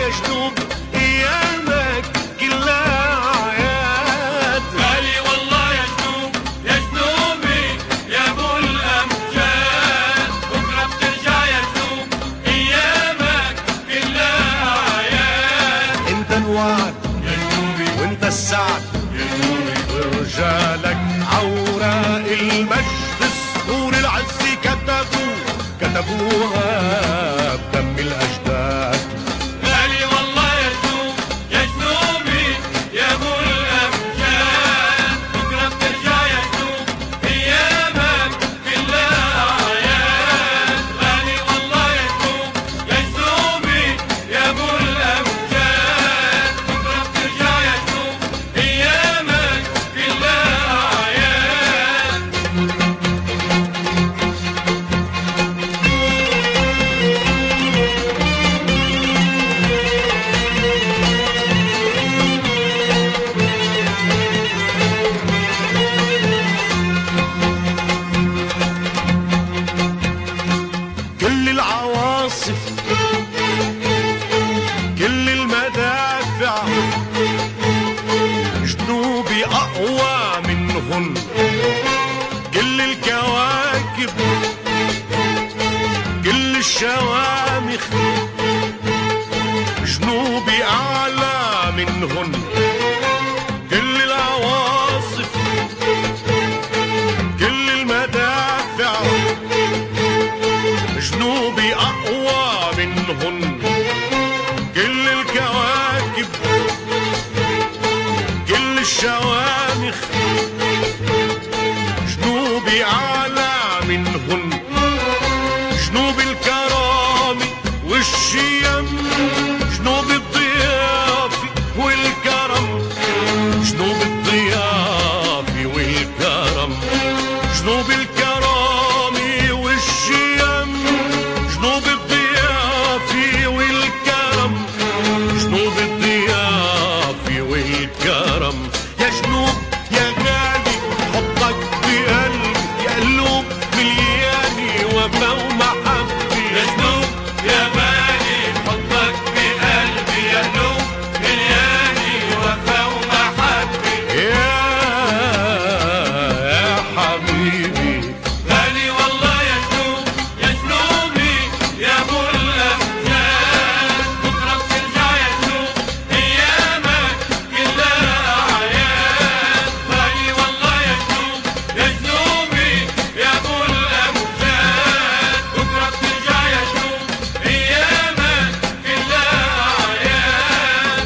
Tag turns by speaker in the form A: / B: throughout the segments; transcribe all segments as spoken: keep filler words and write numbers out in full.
A: جنوب ايامك كلها عياد.
B: غالي والله يا جنوب يا جنوبي يا ابو الامجاد، بكره بترجع يا جنوب ايامك كلها عياد.
A: انت الوعد
B: يا جنوبي
A: وانت السعد
B: يا جنوبي،
A: ورجالك عوراء المجد سطور العز كتبوا كتبوها بدم الاجداد.
B: غالي والله يا جنوب يا جنوبي يا ابو الامجاد، بكره بترجع يا جنوب ايامك كلها عياد. غالي والله يا جنوب يا جنوبي يا ابو الامجاد، بكره بترجع يا جنوب ايامك كلها عياد.
A: كل العواصف كل المدافع جنوبي أقوى منهن. كل الكواكب كل الشوامخ جنوبي أعلى منهن. كل العواصف كل المدافع جنوبي أقوى منهن. كل الكواكب كل الشوامخ جنوبي أعلى منهن. جنوب الكرامة والشيم جنوب الضيافة والكرم. جنوب الضيافة والكرم جنوب الكرامة والشيم جنوب الضيافة والكرم. جنوب الضيافة والكرم. يا جنوب يا غالي حبك بقلبي يا قلوب ملياني وفا ومحبة.
B: يا جنوب يا غالي حبك بقلبي يا قلوب ملياني وفا ومحبة.
A: يا يا حبيبي
B: غالي والله يا جنوب يا جنوبي يا ابو الامجاد، بكره بترجع يا جنوب ايامك كلها عياد. غالي والله يا جنوب يا جنوبي يا ابو الامجاد، بكره بترجع يا جنوب ايامك كلها عياد.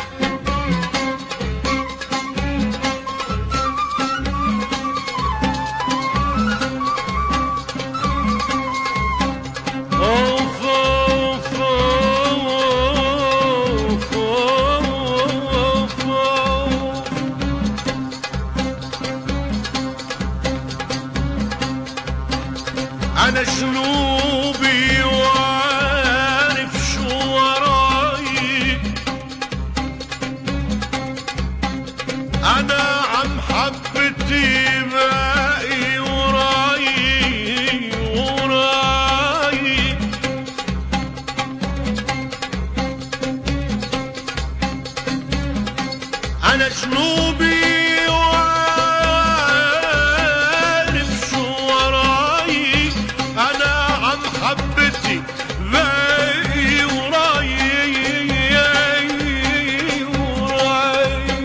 A: أوف أوف أوف أوف أوف. أنا جنوبي وعارف شو وراي. أنا عم حبتي باقي وراي وراي. أنا جنوبي وعارف شو وراي. أنا عم حبتي باقي وراي وراي.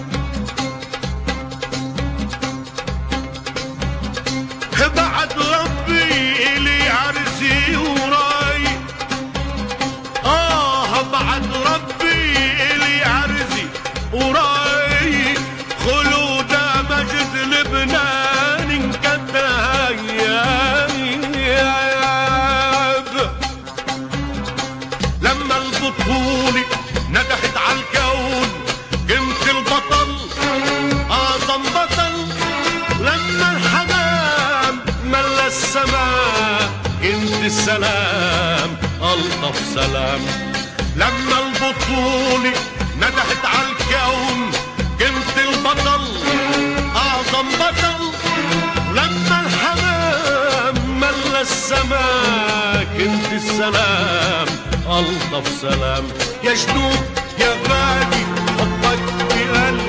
A: بعد ربي إلي عرسي وراي. آه بعد ربي إلي عرسي وراي. خلودة مجد لبنان انكتايب. لما البطولة ندحت عالكون قمت البطل أعظم بطل. لما الحمام ملا السماء انت السلام ألطف سلام. لما البطولة ندحت عالكون قمت البطل أعظم بطل. لما الحمام ملا السماء كنت السلام ألطف سلام. يا جنوب يا غالي حبك في قلبي